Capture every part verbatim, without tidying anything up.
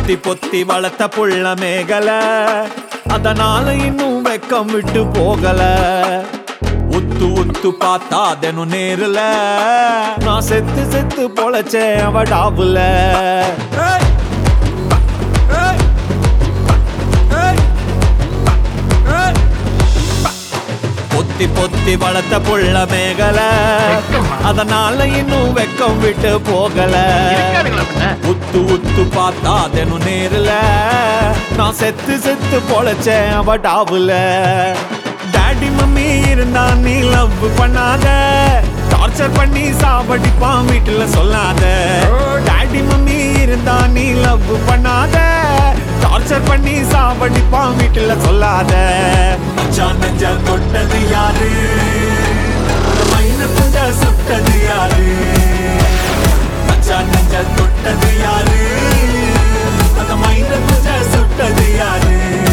பொத்தி பொத்தி வளர்த்த புள்ள மேகல, அதனால இன்னும் வெக்கம் விட்டு போகல. உத்து உத்து பார்த்தா தினம் நேருல, நான் செத்து செத்து பொழைச்சேன் அவ டாபுல. பொத்தி பொத்தி வளர்த்த புள்ள மேகல, அதனால இன்னும் வெக்கம் விட்டு போகல. உத்து உத்து பார்த்தா தினம் நேருல, நான் செத்து செத்து பொழைச்சேன் அவ டாபுல. டாடி மம்மி இருந்தா நீ லவ் பண்ணாத, டார்ச்சர் பண்ணி சாவடிப்பான் வீட்டுல சொல்லாத. டாடி மம்மி இருந்தா நீ லவ் பண்ணாத, டார்ச்சர் பண்ணி சாவடிப்பான் வீட்டுல சொல்லாத. மச்சான் நெஞ்ச தொட்டது யாரு, மைன குண்ட சுட்டது யாரு. மச்சான் நெஞ்ச தொட்டது யாரு, அந்த மைன குண்ட சுட்டது யாரு.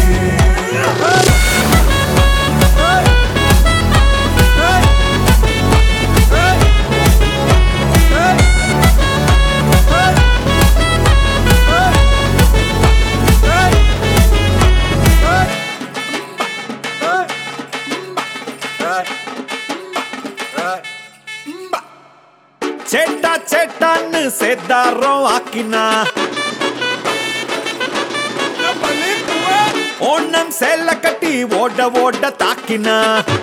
சேட்டா சேட்டான்னு சேத்தாரம் ஆக்கினா, ஓணம் சேல கட்டி ஓட ஓட தாக்கினா.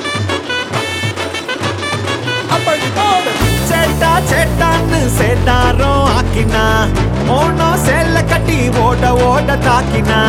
சேட்டா சேட்டான்னு சேத்தாரம் ஆக்கினா, ஓணம் சேல கட்டி ஓட ஓட தாக்கினா.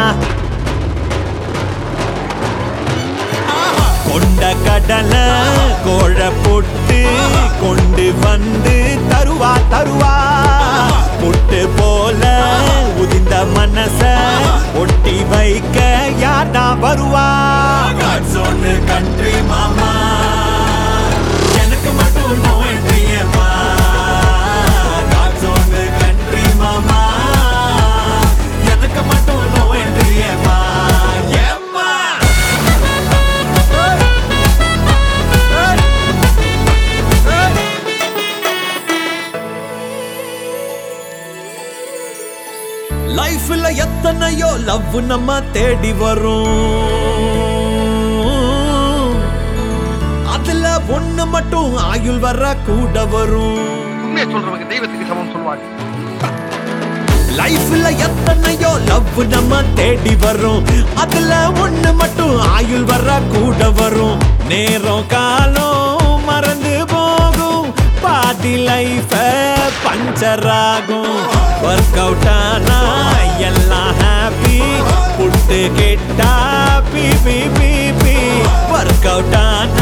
கொண்ட கடல கோழ போட்டு கொண்டு வந்து தருவா தருவா. முட்டு போல உதிந்த மனச ஒட்டி வைக்க யாரா வருவா. சொன்ன கண்ட்ரி மாமா, எனக்கு மட்டும் நோ என்ட்ரியம்மா. சொன்ன கண்ட்ரி மாமா, எனக்கு மட்டும் நோ என்ட்ரியம்மா. லைஃப்ல எத்தனையோ லவ் நம்ம தேடி வரும், அதுல ஒண்ணு மட்டும் ஆயுள் வர கூட வரும். சொல்றவங்க தெய்வத்துக்கு சமம் சொல்வாங்க. லைஃப்ல எத்தனையோ லவ் நம்ம தேடி வரும், அதுல ஒண்ணு மட்டும் ஆயுள் வர கூட வரும். நேரம் காலம் மறந்து போகும், பாதி லைஃப் பஞ்சர் ஆகும். ஒர்க் அவுட் ஆனா எல்லாம் ஹாப்பி, புட்டு கேட்டா B B B B. Work out ஆனா